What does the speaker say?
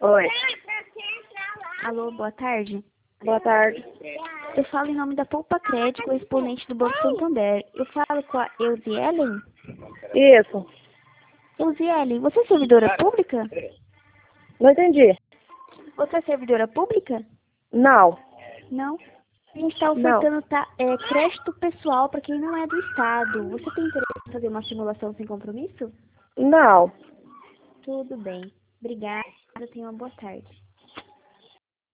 Oi. Alô, boa tarde. Boa tarde. Eu falo em nome da Poupa Crédito, correspondente do Banco Santander. Eu falo com a Eusielen? Isso. Eusielen, você é servidora pública? Não entendi. Você é servidora pública? Não. Não. A gente está Não. ofertando crédito pessoal para quem não é do Estado. Você tem interesse em fazer uma simulação sem compromisso? Não. Tudo bem. Obrigada. Tenha uma boa tarde.